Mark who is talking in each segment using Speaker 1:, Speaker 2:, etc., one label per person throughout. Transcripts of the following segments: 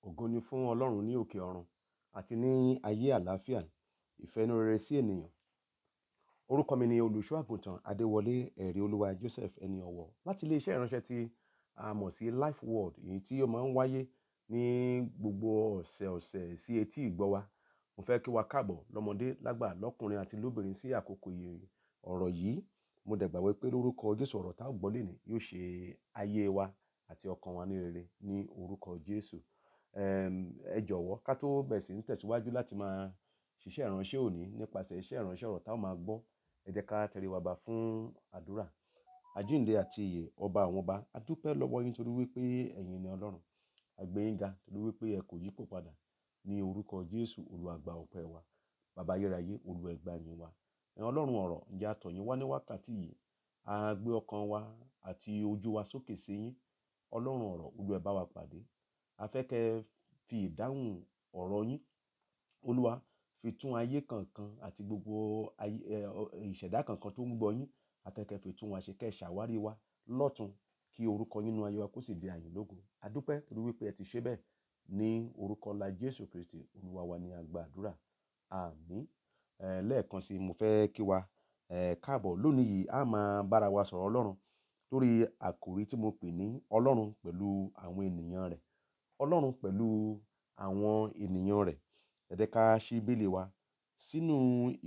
Speaker 1: Ògo ni fún Ọlọ́run ní òkè ọ̀run àti ní ayé àlàáfíà, ìfẹ́ inú rere sí ènìyàn. Orúkọ mi ni olùṣọ́ àgùntàn Adéwọlé ẹ̀rí olúwa Joseph ẹni ọ̀wọ̀ láti ilé iṣẹ́ ìránṣẹ́ tí a mọ̀ sí Life Word, èyí tí ó máa ń wáyé ní gbogbo ọ̀sẹ̀ sí etí ìgbọ́ wa. Mo fẹ́ kí wa káàbọ̀ lọ́mọdé lágbà lọ́kùnrin àti lóbìnrin sí àkókò ọ̀rọ̀ yìí. Mo dẹ̀ gbàgbọ́ pé lórúkọ Jésù ọ̀rọ̀ tá ò gbọ́ lénìí yóò ṣe ayé wa àti ọkàn wa ní rere ní orúkọ Jésù. Ẹ jọ̀wọ́ ká tó bẹ̀rẹ̀ sí ní tẹ̀síwájú láti máa ṣiṣẹ́ ìránṣẹ́ òní nípasẹ̀ iṣẹ́ ìránṣẹ́ ọ̀rọ̀ tá ò máa gbọ́. Ẹ jẹ́ ká tẹríba ba fún àdúrà. Àjíǹde àti ìyè ọba àwọn ọba, a dúpẹ́ lọ́wọ́ yín torí wípé ẹ̀yin ni Ọlọ́run. A gbé yín ga torí wípé ẹ kò yípo padà ní orúkọ Jésù. Olúwa gba ọpẹ́ wa. Baba ayérayé, Olúwa ẹ gbà yín wa. Ọlọ́run ọ̀rọ̀, ǹjẹ́ a tọ̀ yín wá ní wákàtí yìí. A gbé ọkàn wa àti ojú wa sókè sí yín. Ọlọ́run ọ̀rọ̀, Olúwa ẹ bá wa pàdé. A fẹ́ kẹ́ fi ìdáhùn ọ̀rọ̀ yín, Olúwa, fi tún ayé kankan àti gbogbo ìṣẹ̀dá kankan tó ń gbọ́ yín. A fẹ́ kẹ́ fi tún wa ṣe, kẹ́ ṣàwárí wa lọ́tun kí orúkọ yín nínú ayé wa kó sì di àyìn lógo. A dúpẹ́ torí wípé ẹ ti ṣe bẹ́ẹ̀ ní orúkọ ńlá Jésù Kristi Olúwa wa ni a gba àdúrà. Àmín. Lẹ́ẹ̀kan sí mo fẹ́ kí wa káàbọ̀ lónìí yìí. A máa bára wa sọ̀rọ̀ Ọlọ́run lórí àkòrí tí mo pè ní Ọlọ́run pẹ̀lú àwọn ènìyàn rẹ̀. Ọlọ́run pẹ̀lú àwọn ènìyàn rẹ̀. Ẹ jẹ́ ká ṣí bíbélì wa sínú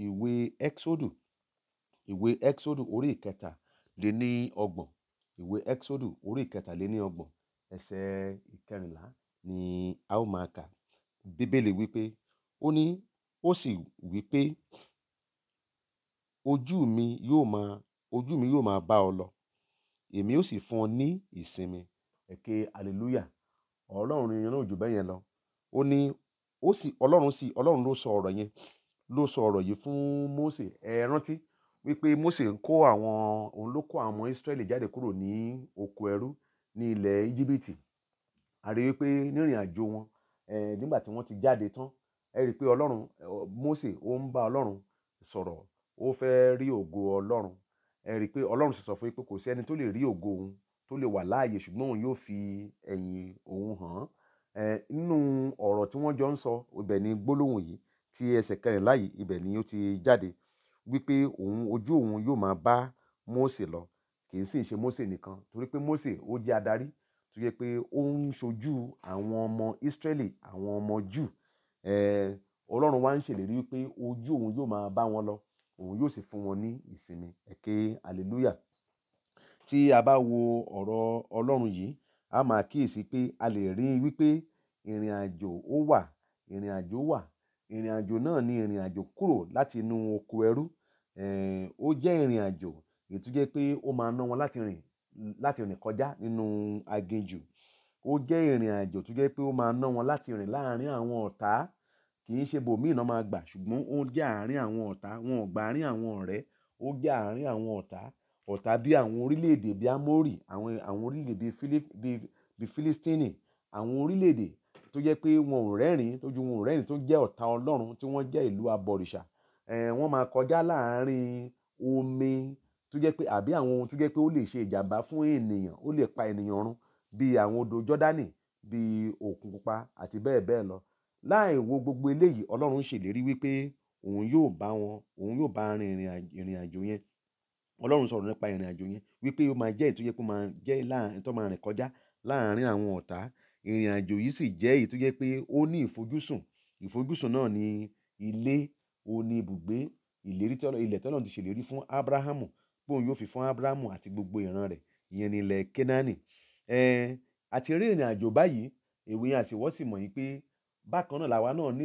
Speaker 1: ìwé Ẹ́kísódù orí ìkẹtàléníọgbọ̀n. Ìwé Ẹ́kísódù orí ìkẹtàléníọgbọ̀n ẹsẹ̀ ìkẹrìnlá ni a ó máa kà. Bíbélì wípé, ó ní, ó sì wípé, ojú mi yóò máa bá ọ lọ, èmi ó sì fún ọ ní ìsinmi. Ẹ ké hallelujah. Ọlọ́run ni náà ò jù bẹ́ẹ̀ yẹn lọ. Ó ní, Ọlọ́run ló sọ ọ̀rọ̀ yìí fún Mósè. Ẹ rántí wípé Mósè òun ló kó àwọn ọmọ Ísírẹ́lì jáde kúrò ní oko ẹrú ní ilẹ̀ Íjíbítì. A rí wípé nírìn àjò wọn, nígbà tí wọ́n ti jáde tán, ẹ rí pé Mósè ó ń bá Ọlọ́run sọ̀rọ̀, ó fẹ́ rí ògo Ọlọ́run. Ẹ rí pé Ọlọ́run sì sọ fún wípé kò sí ẹni tó lè rí ògo òun tó lè wà láàyè, ṣùgbọ́n òun yóò fi ẹ̀yìn òun hàn. Nínú ọ̀rọ̀ tí wọ́n jọ ń sọ, ibẹ̀ ni gbólóhùn yìí tí ẹsẹ̀ kẹrìnlá yìí, ibẹ̀ ni ó ti jáde wípé ojú òun yóò máa bá Mósè lọ. Kì í sì ṣe Mósè nìkan, torí pé Mósè ó jẹ́ adarí tó jẹ́ pé ó ń ṣojú àwọn ọmọ Ísírẹ́lì, àwọn ọmọ Júù. Ọlọ́run wá ń ṣèlérí wípé ojú òun yóò máa bá wọn lọ, òun yóò sì fún wọn ní ìsinmi. Ẹ ké hallelujah. Tí a bá wo ọ̀rọ̀ Ọlọ́run yìí, a máa kíyèsí pé a lè rí wípé ìrìnàjò wà. Ìrìnàjò náà ni ìrìnàjò kúrò láti inú oko ẹrú. Ó jẹ́ ìrìnàjò èyí tó jẹ́ pé ó máa ná wọn láti rìn kọjá nínú aginjù. Ó jẹ́ ìrìnàjò tó jẹ́ pé ó máa ná wọn láti rìn láàárín àwọn ọ̀tá. Kì í ṣe ibòmíì náà máa gbà, ṣùgbọ́n ó jẹ́ àárín àwọn ọ̀tá. Wọn ò gba àárín àwọn ọ̀rẹ́, ó jẹ́ àárín àwọn ọ̀tá. Ọ̀tá bí àwọn orílẹ̀-èdè bí Ámórì, àwọn orílẹ̀-èdè bí Fílístínì, àwọn orílẹ̀-èdè tó jẹ́ pé wọn ò rẹ́rìn-ín, tójú wọn ò rẹ́rìn-ín, tó jẹ́ ọ̀tá Ọlọ́run, tí wọ́n jẹ́ ìlú abọ̀rìṣà. Wọ́n máa kọjá láàárín omi tó jẹ́ pé àbí àwọn ohun tó jẹ́ pé ó lè ṣe ìjàmbá fún ènìyàn, ó lè pa ènìyàn run bí àwọn odò Jọ́dánì, bí Òkun Pupa àti bẹ́ẹ̀ bẹ́ẹ̀ lọ. Láì wo gbogbo eléyìí, Ọlọ́run ṣèlérí wípé òun yóò bá rin ìrìnàjò yẹn. Ọlọ́run sọ̀rọ̀ nípa ìrìnàjò yẹn wípé ó máa jẹ́ èyí tó jẹ́ pé ó máa jẹ́ láàárín tó máa rìn kọjá láàárín àwọn ọ̀tá. Ìrìnàjò yìí sì jẹ́ èyí tó jẹ́ pé ó ní ìfojúsùn. Ìfojúsùn náà ni ilé, ó ní ibùgbé, ilẹ̀ tí Ọlọ́run ti ṣèlérí fún Ábúráhámù pé òun yóò fi fún Ábúráhámù àti gbogbo ìran rẹ̀. Ìyẹn ni ilẹ̀ Kénáánì. Àti rí ìrìnàjò báyìí, èwe àti ìwọ sì mọ̀ wípé bákan náà làwa náà ní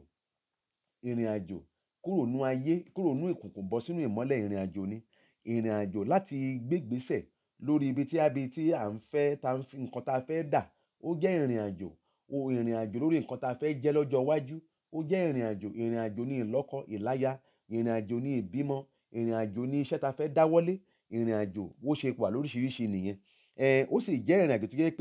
Speaker 1: ìrìnàjò kúrò nínú ayé, kúrò nínú ìkùnkùn bọ́ sínú ìmọ́lẹ̀. Ìrìnàjò ni ìrìnàjò láti gbé ìgbésẹ̀ lórí ibi tí à ń fẹ́, nǹkan tá a fẹ́ dà. Ó jẹ́ ìrìnàjò. Ìrìnàjò lórí nǹkan tá a fẹ́ jẹ́ lọ́jọ́ iwájú. Ó jẹ́ ìrìnàjò ní ìlọ́kọ, ìláya, ìrìnàjò ní ìbímọ, ìrìnàjò ní iṣẹ́ tá a fẹ́ dáwọ́lé. Ìrìnàjò bó ṣe wà lóríṣiríṣi nìyẹn. Ó sì jẹ́ ìrìnàjò tó jẹ́ pé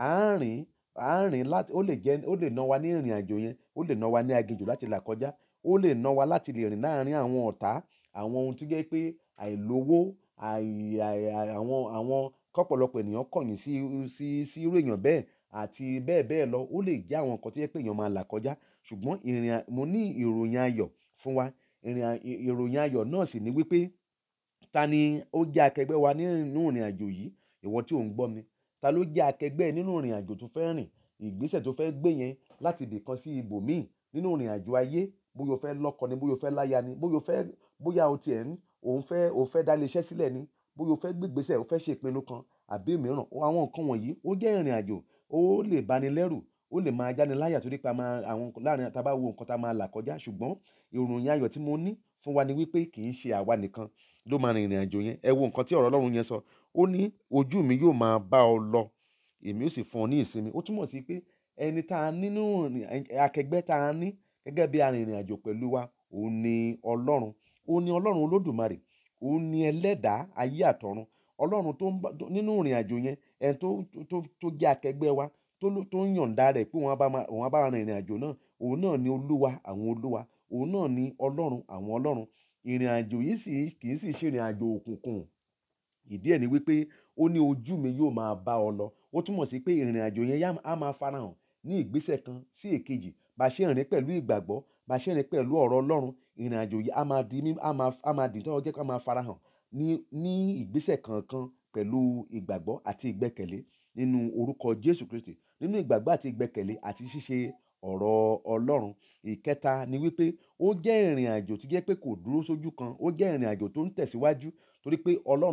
Speaker 1: ó lè ná wa ní ìrìnàjò yẹn, ó lè ná wa ní aginjù láti là kọjá. Ó lè ná wa láti lè rìn láàárín àwọn ọ̀tá, àwọn ohun tó jẹ́ pé àìlówó, àwọn kọ́pọ̀lọpọ̀ ènìyàn kọ̀yìn sí irú èèyàn bẹ́ẹ̀. àti bẹ́ẹ̀ bẹ́ẹ̀ lọ. Ó lè jẹ́ àwọn nǹkan tó jẹ́ pé èèyàn máa là kọjá. Ṣùgbọ́n mo ní ìròyìn ayọ̀ fún wa. Ìròyìn ayọ̀ náà sì ni wípé ta ni ó jẹ́ akẹgbẹ́ wa nínú ìrìnàjò yìí? Ìwọ tí ò ń gbọ́ mi. Ta ló jẹ́ akẹgbẹ́ ẹ nínú ìrìnàjò tó fẹ́ rìn? Ìgbésẹ̀ tó fẹ́ gbé yẹn láti ibì kan sí ibòmíì nínú ìrìnàjò ayé. Bóyá o fẹ́ lọ́kọ ni, bóyá o fẹ́ láya ni, bóyá o ti ẹ̀ ń, o fẹ́ dá ilé iṣẹ́ sílẹ̀ ni, bóyá o fẹ́ gbé ìgbésẹ̀, o fẹ́ ṣe ìpinnu kan àbí mìíràn. Àwọn nǹkan wọ̀nyí ó jẹ́ ìrìnàjò, ó lè bani lẹ́rù, ó lè máa jáni láyà torí pé láàárín tá bá wo nǹkan tá a máa là kọjá. Ṣùgbọ́n ìròyìn ayọ̀ tí mo ní fún wa ni wípé kì í ṣe àwa nìkan ló máa rin ìrìnàjò yẹn. Ẹ wo nǹkan tí ọ̀rọ̀ Ọlọ́run yẹn sọ. Ó ní ojú mi yóò máa bá ọ lọ, èmi ó sì fún ọ ní ìsinmi. Ó túmọ̀ sí pé ẹni tá a ní akẹgbẹ́ tá a ní gẹ́gẹ́ bí arìnrìn-àjò pẹ̀lú wa, òun ni Ọlọ́run. Òun ni Ọlọ́run Olódùmarè. Òun ni ẹlẹ́dàá ayé àtọ̀run. Ọlọ́run nínú ìrìnàjò yẹn, ẹni tó jẹ́ akẹgbẹ́ wa, tó ń yọ̀ǹda rẹ̀ pé òun á bá wa rin ìrìnàjò náà. Òun náà ni Olúwa àwọn olúwa. Òun náà ni Ọlọ́run àwọn ọlọ́run. Ìrìnàjò yìí kì í sì ṣe ìrìnàjò òkùnkùn. Ìdí ẹ̀ ni wípé ó ní ojú mi yóò máa bá ọ lọ. Ó túmọ̀ sí pé ìrìnàjò yẹn á máa farahàn ní ìgbésẹ̀ kan sí èkejì. Bá ṣe ń rìn pẹ̀lú ìgbàgbọ́, bá ṣe ń rìn pẹ̀lú ọ̀rọ̀ Ọlọ́run, ìrìnàjò yìí á máa dì tó jẹ́ kó máa farahàn ní ìgbésẹ̀ kọ̀ọ̀kan pẹ̀lú ìgbàgbọ́ àti ìgbẹ́kẹ̀lé nínú orúkọ Jésù Kristi. Nínú ìgbàgbọ́ àti ìgbẹ́kẹ̀lé àti ṣíṣe ọ̀rọ̀ Ọlọ́run. Ìkẹta ni wípé ó jẹ́ ìrìnàjò tí jẹ́ pé kò dúró sójú kan. Ó jẹ́ ìrìnàjò tó ń tẹ̀síwájú torí pé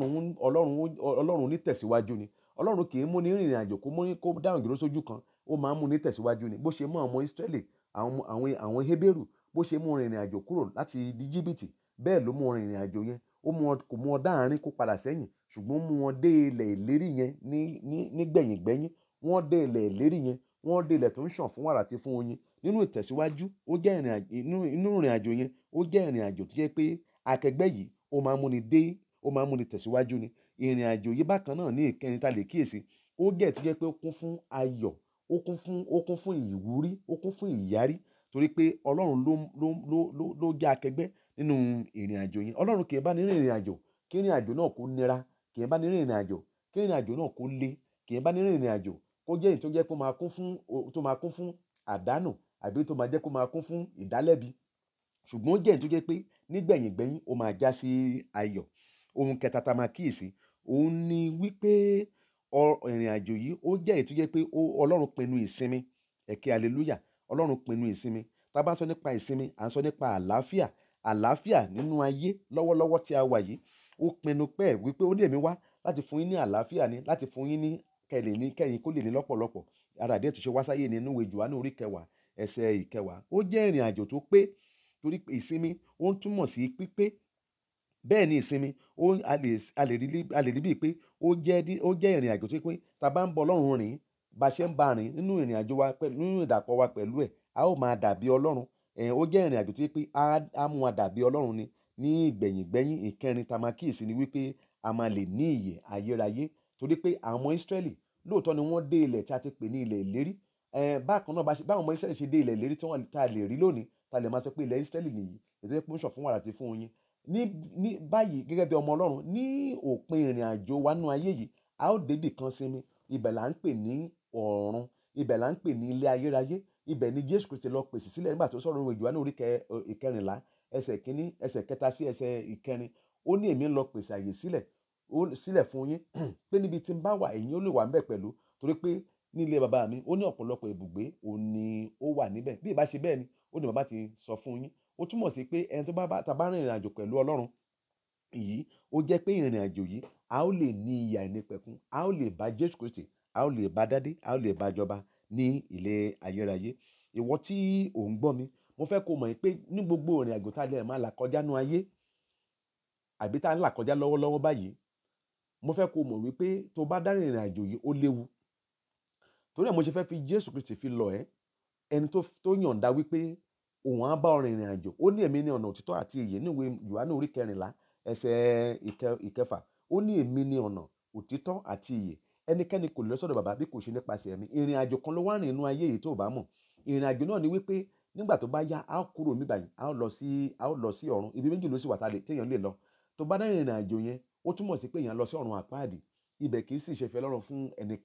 Speaker 1: Ọlọ́run ní tẹ̀síwájú ni. Ọlọ́run kì í mú ní ìrìnàjò kó dáhùn dúró sójú kan. Ó máa ń mú ní tẹ̀síwájú ni. Bó ṣe mú àwọn ọmọ Israẹli, àwọn Hébérù, bó ṣe mú wọn rin ìrìnàjò kúrò láti Íjíbítì, bẹ́ẹ̀ ló mú wọn rin ìrìnàjò yẹn. Kò mú wọn dáàrin kó padà sẹ́yìn, ṣùgbọ́n ó mú wọn dé ilẹ̀ ìlérí yẹn ní gbẹ̀yìngbẹ́yín. Wọ́n dé ilẹ̀ ìlérí yẹn, wọ́n dé ilẹ̀ tó ń sàn fún wàrà àti fún oyin. Nínú ìtẹ̀síwájú, nínú ìrìnàjò yẹn, ó jẹ́ ìrìnàjò tó jẹ́ pé akẹgbẹ́ yìí ó máa ń múni tẹ̀síwájú ni. Ìrìnàjò yìí bákan náà ní ìkẹrin tá lè kíyèsi. Ó jẹ́ tó jẹ́ pé ó kún fún ayọ̀, ó kún fún ìwúrí, ó kún fún ìyárí torí pé Ọlọ́run ló jẹ́ akẹgbẹ́ nínú ìrìnàjò yẹn. Ọlọ́run kì í bá ni rin ìrìnàjò kí ìrìnàjò náà kó nira, kì í bá ni rin ìrìnàjò kí ìrìnàjò náà kó le, kì í bá ni rin ìrìnàjò kó jẹ́ èyí tó jẹ́ kó máa kún fún àdánù àbí tó máa jẹ́ kó máa kún fún ìdálẹ́bi. Ṣùgbọ́n ó jẹ́ èyí tó jẹ́ pé nígbẹ̀yìngbẹ́yín ó máa já sí ayọ̀. Ohun kẹta tá a máa kíyèsi, òun ni wípé ìrìnàjò yìí ó jẹ́ èyí tó jẹ́ pé Ọlọ́run pinnu ìsinmi. Ẹ ké hallelujah. Ọlọ́run pinnu ìsinmi. Tá bá ń sọ nípa ìsinmi, à ń sọ nípa àlàáfíà. Àlàáfíà nínú ayé lọ́wọ́lọ́wọ́ tí a wà yìí. Ó pinnu pé wípé ó ní èmi wá láti fún yín ní àlàáfíà ni, láti fún yín ní kẹ́yìn kó lè ní lọ́pọ̀lọ́pọ̀. Ara ìdí ẹ̀ tó ṣe wá sáyé nínú ìwé Jòhánù orí kẹwàá, ẹsẹ̀ ìkẹwàá. Ó jẹ́ ìrìnàjò tó pé torí pé ìsinmi ó ń túmọ̀ sí pípé. Bẹ́ẹ̀ ni ìsinmi a lè rí bíi pé ó jẹ́ ìrìnàjò tó pé tá bá ń bá Ọlọ́run rìn, bá ṣe ń bá rìn nínú ìrìnàjò wa nínú ìdàpọ̀ wa pẹ̀lú ẹ̀, a ó máa dàbí Ọlọ́run. Ó jẹ́ ìrìnàjò tó jẹ́ pé á mú wa dàbí Ọlọ́run ni. Ní ìgbẹ̀yìngbẹ́yín ìkẹrin tá a máa kíyèsi ni wípé a máa lè ní ìyè ayérayé torí pé àwọn ọmọ Israẹli lóòótọ́ ni wọ́n dé ilẹ̀ tí a ti pè ní ilẹ̀ ìlérí. Bákan náà báwọn ọmọ Israẹli ṣe dé ilẹ̀ ìlérí tá a lè rí lónìí, tá a lè máa sọ pé ilẹ̀ Israẹli nìyí, èyí tó jẹ́ pé ó ń sàn fún wàrà àti fún oyin. Ní báyìí gẹ́gẹ́ bí ọmọ Ọlọ́run, ní òpin ìrìnàjò wa nínú ayé yìí, a ó dé ibì kan sinmi. Ibẹ̀ là ń pè ní ọ̀run. Ibẹ̀ là ń pè ní ilé ayérayé. Ibẹ̀ ni Jésù Kristi lọ pèsè sílẹ̀ nígbà tó sọ̀rọ̀ ìwé Jòhánù orí ìkẹrìnlá, ẹsẹ̀ kìíní, ẹsẹ̀ kẹta sí ẹsẹ̀ ìkẹrin. Ó ní èmi ń lọ pèsè àyè sílẹ̀ fún yín pé níbi tí ń bá wà ẹ̀yin ó lè wà ńbẹ̀ pẹ̀lú torí pé ní ilé bàbá mi ó ní ọ̀pọ̀lọpọ̀ ibùgbé, òun ni ó wà níbẹ̀. Bí ìbá ṣe bẹ́ẹ̀ ni, ó ní bàbá ti sọ fún yín. Ó túmọ̀ sí pé ẹni tá bá rin ìrìnàjò pẹ̀lú Ọlọ́run yìí, ó jẹ́ pé ìrìnàjò yìí a ó lè ní ìyè àìnípẹ̀kun. A ó lè bá Jésù Kristi, a ó lè bá dádé, a ó lè bá jọba ní ilé ayérayé. Ìwọ tí ò ń gbọ́ mi, mo fẹ́ kó mọ̀ pé ní gbogbo ìrìnàjò tá a lè máa là kọjá nínú ayé àbí tá a ń là kọjá lọ́wọ́lọ́wọ́ báyìí, mo fẹ́ kó mọ̀ wípé tó bá dá ìrìnàjò yìí ó léwu. Torí ẹ̀ mo ṣe fẹ́ fi Jésù Kristi fi lọ̀ ẹ́. Ẹni tó yọ̀ǹda wípé òun á bá ọ rin ìrìnàjò. Ó ní èmi ní ọ̀nà òtítọ́ àti ìyè ní ìwé Jòhánù orí kẹrìnlá, ẹsẹ̀ ìkẹfà. Ó ní èmi ní ọ̀nà òtítọ́ àti ìyè. Ẹnikẹ́ni kò lè lọ sọ́dọ̀ bàbá bí kò ṣe nípasẹ̀ mi. Ìrìnàjò kan ló wà nínú ayé yìí tó bá mọ̀. Ìrìnàjò náà ni wípé nígbà tó bá yá, a ó kúrò níbí báyìí, a ó lọ sí ọ̀run. Ibi méjì ló sì wà téèyàn lè lọ. Tó bá dá ìrìnàjò yẹn, ó túmọ̀ sí pé èèyàn lọ sí ọ̀run àpáàdì. Ibẹ̀ kì í sì ṣe ìfẹ́ Ọlọ́run fún ẹnikẹ́ni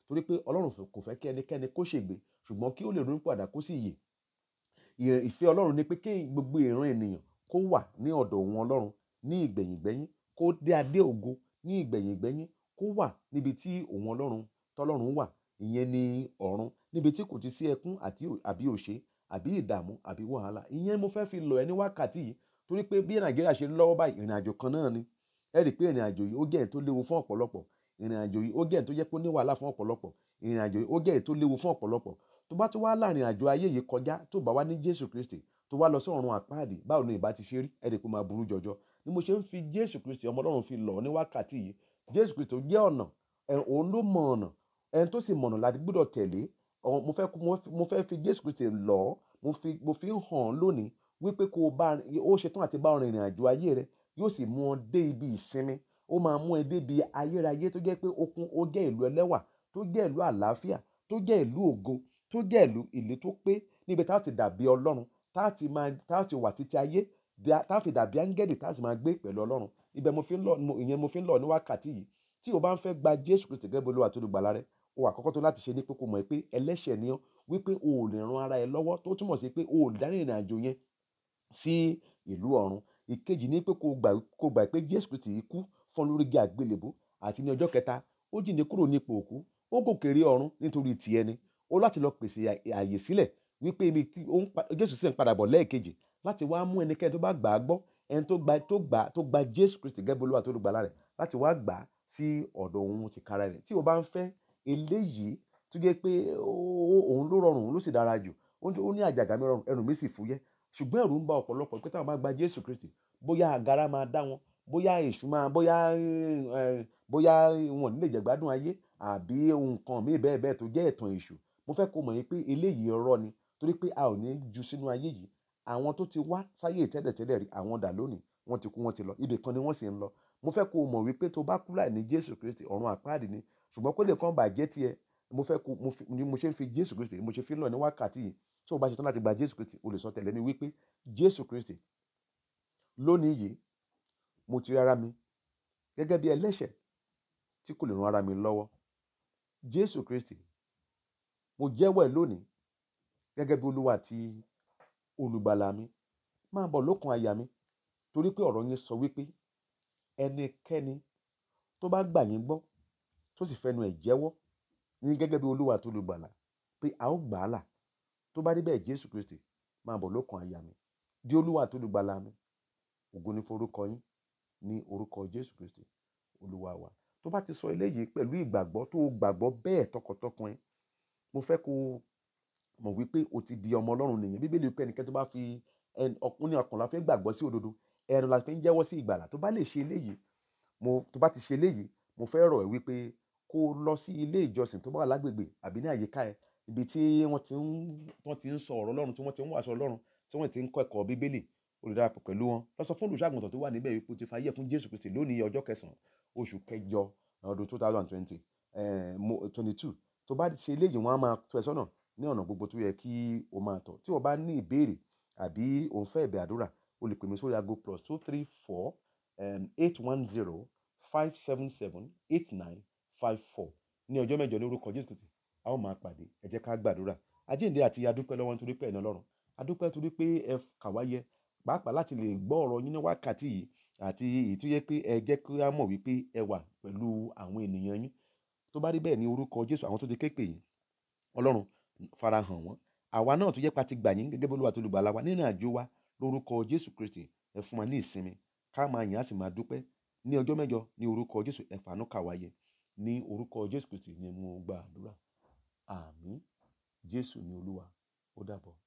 Speaker 1: torí pé Ọlọ́run kò fẹ́ kí ẹnikẹ́ni kó ṣègbé ṣùgbọ́n kí ó lè ronú pìwàdà kó sì yè. Ìfẹ́ Ọlọ́run ni pé kí gbogbo ìran ènìyàn kó wà ní ọ̀dọ̀ òun Ọlọ́run ní ìgbẹ̀yìngbẹ́yín, kó dé adé ògo ní ìgbẹ̀yìngbẹ́yín, kó wà níbi tí òun Ọlọ́run tọ́lọ́run wà, ìyẹn ni ọ̀run, níbi tí kò ti sí ẹkún àbí òṣè àbí ìdààmú àbí wàhálà. Ìyẹn mo fẹ́ fi lọ̀ ẹ́ ní wákàtí yìí torí pé bí Nàìjíríà ṣe ń lọ́wọ́ báyìí, ìrìnàjò kan náà ni. Ẹ rí i pé ìrìnàjò yìí ó jẹ́ èyí tó léwu fún ọ̀pọ̀lọpọ̀. Ìrìnàjò yìí ó jẹ́ èyí tó jẹ́ pé ó ní wàhálà fún ọ̀pọ̀lọpọ̀. Ìrìnàjò yìí ó jẹ́ èyí tó léwu fún ọ̀pọ̀lọpọ̀. Tó bá tún wá láàrin àjò ayé yìí kọjá tó bá wá ní Jésù Kristi, tó wá lọ sí ọ̀run àpáàdì, báwo ni ìbá ti ṣe rí? Ẹ rí i pé ó máa burú jọjọ. Ni mo ṣe ń fi Jésù Kristi ọmọ Ọlọ́run fi lọ̀ ọ́ ní wákàtí yìí. Jésù Kristi ó jẹ́ ọ̀nà, òun ló mọ ọ̀nà. Ẹni tó sì mọ̀nà la gbọdọ̀ tẹ̀lé. Mo fẹ́ fi Jésù Kristi lọ̀ ọ́, mo fi ń hàn ọ́ lónìí wípé ó ṣetán àti bá ọ rin ìrìnàjò ayé rẹ, yóò sì mú ọ dé ibi ìsinmi. Ó máa mú ẹ dé ibi ayérayé tó jẹ́ pé ó jẹ́ ìlú ẹlẹ́wà, tó jẹ́ ìlú àlàáfíà, tó jẹ́ ìlú ògo, tó jẹ́ ìlú tó pé níbi tá a ti dàbí Ọlọ́run, tá a ti wà títí ayé, tá a fi dàbí áńgẹ́lì tá a sì máa gbé pẹ̀lú Ọlọ́run. Ìyẹn mo fi ń lọ̀ ní wákàtí yìí. Tí o bá ń fẹ́ gba Jésù Kristi gẹ́gẹ́ bí Olúwa àti olùgbàlà rẹ, ohun àkọ́kọ́ tó láti ṣe ni pé kó mọ̀ pé ẹlẹ́ṣẹ̀ ni ọ́, wípé o ò lè ran ara ẹ lọ́wọ́, tó túmọ̀ sí pé o ò lè dárí ìrìnàjò yẹn sí ìlú ọ̀run. Ìkejì ni pé kó gbà pé Jésù Kristi yìí kú fún ọ lórí igi àgbélébùú àti ní ọjọ́ kẹta ó jíǹde kúrò ní ipò òkú, ó gòkè rí ọ̀run nítorí tìẹ ni. Ó láti lọ pèsè ààyè sílẹ̀ wípé ibi tí Jésù sì ń padà bọ̀ lẹ́ẹ̀kejì láti wá mú ẹnikẹ́ni tó bá gbà á gbọ́, ẹni tó gba Jésù Kristi gẹ́gẹ́ bí Olúwa àti olùgbàlà rẹ̀ láti wá gbà á sí ọ̀dọ̀ òun tìkára rẹ̀. Tí o bá ń fẹ́ eléyìí tó jẹ́ pé òun ló rọrùn, òun ló sì dára jù, ó ní àjàgà mi rọrùn, ẹrù mi sì fúyẹ́. Ṣùgbọ́n ẹ̀rù ń ba ọ̀pọ̀lọpọ̀ pé táwọn bá gba Jésù Kristi, bóyá àgàrà máa dá wọn, bóyá èṣù máa, bóyá wọn ò ní lè jẹ gbádùn ayé àbí ohun kan míì bẹ́ẹ̀ bẹ́ẹ̀ tó jẹ́ ẹ̀tàn èṣù. Mo fẹ́ kó mọ̀ pé eléyìí irọ́ ni torí pé a ò ní ju sínú ayé yìí. Àwọn tó ti wá sáyé tẹ́lẹ̀tẹ́lẹ̀ rí, àwọn dà lónìí, wọ́n ti kú, wọ́n ti lọ. Ibì kan ni wọ́n sì ń lọ. Mo fẹ́ kó mọ̀ wípé tó bá kú láì ní Jésù Kristi, ọ̀run àpáàdì ni. Ṣùgbọ́n kó lè kàn bá jẹ́ tiẹ̀, mo ṣe ń fi Jésù Kristi, mo ṣe fi ń lọ̀ ní wákàtí yìí. Tí o bá ṣetán láti gba Jésù Kristi, o lè sọ tẹ̀lé mi wípé Jésù Kristi, lónìí yìí mo ti rí ara mi gẹ́gẹ́ bí ẹlẹ́ṣẹ̀ tí kò lè ran ara mi lọ́wọ́. Jésù Kristi, mo jẹ́wọ́ ẹ lónìí gẹ́gẹ́ bí Olúwa àti olùgbàlà mi. Máa bọ̀ lókun àyà mi torí pé ọ̀rọ̀ yín sọ wípé ẹnikẹ́ni tó bá gbà yín gbọ́ tó sì fẹnu ẹ̀ jẹ́wọ́ ní gẹ́gẹ́ bí Olúwa àti olùgbàlà pé a ó gbà á là. Tó bá rí bẹ́ẹ̀, Jésù Kristi, máa bọ̀ lókun àyà mi, di Olúwa àti olùgbàlà mi. Ògo ni fún orúkọ yín ní orúkọ Jésù Kristi Olúwa wa. Tó bá ti sọ eléyìí pẹ̀lú ìgbàgbọ́, tó gbàgbọ́ bẹ́ẹ̀ tọkàntọkàn ẹ, mo fẹ́ kó mọ̀ wípé o ti di ọmọ Ọlọ́run nìyẹn. Bíbélì pé ẹnikẹ́ni tó bá fi ọkàn la fi ń gbàgbọ́ sí òdodo, ẹnu la fi ń jẹ́wọ́ sí ìgbàlà. Tó bá lè ṣe eléyìí, tó bá ti ṣe eléyìí, mo fẹ́ rọ̀ ẹ́ wípé kó lọ sí ilé ìjọsìn tó bá wà lágbègbè àbí ní àyíká ẹ, ibi tí wọ́n ti ń sọ ọ̀rọ̀ Ọlọ́run, tí wọ́n ti ń wàásù Ọlọ́run, tí wọ́n ti ń kọ́ ẹ̀kọ́ Bíbélì. O lè darapọ̀ pẹ̀lú wọn. Lọ sọ fún olùṣọ́-àgùntàn tó wà níbẹ̀ wípé o ti fayé fún Jésù Kristi lónìí ọjọ́ kẹsàn-án oṣù kẹjọ ọdún 2022. Tó bá ṣe eléyìí, wọ́n á máa tọ́ ẹ sọ́nà ní ọ̀nà gbogbo tó yẹ kí o máa tọ̀. Tí o bá ní ìbéèrè àbí o ń fẹ́ ẹ̀bẹ̀ àdúrà, o lè pè mí sórí ago +234 810 577 8954. Ní ọjọ́ mẹ́jọ lórúkọ Jésù Kristi, a ó máa pàdé. Ẹ jẹ́ ká gbàdúrà. Àjíǹde àti adúpẹ́ lọ́wọ́ nítorí pé ẹ̀yin Ọlọ́run. Adúpẹ́ torí pé ẹ kà wá yẹ pàápàá láti lè gbọ́ ọ̀rọ̀ yín ní wákàtí yìí àti èyí tó yẹ pé ẹ jẹ́ kí a mọ̀ wípé ẹ wà pẹ̀lú àwọn ènìyàn yín. Tó bá rí bẹ́ẹ̀ ní orúkọ Jésù, àwọn tó ti ké pè yín, Ọlọ́run farahàn wọ́n. Àwa náà tó jẹ́ pé a ti gbà yín gẹ́gẹ́ bí Olúwa àti olùgbàlà wa nínú àjò wa lórúkọ Jésù Kristi, ẹ fún wa ní ìsinmi. Ká máa yìn á sì máa dúpẹ́. Ní ọjọ́ mẹ́jọ ní orúkọ Jésù, ẹ fàánú kà wá yẹ. Ní orúkọ Jésù Kristi ni mo gba àdúrà. Àmín. Jésù ni Olúwa. Ó dàbọ̀.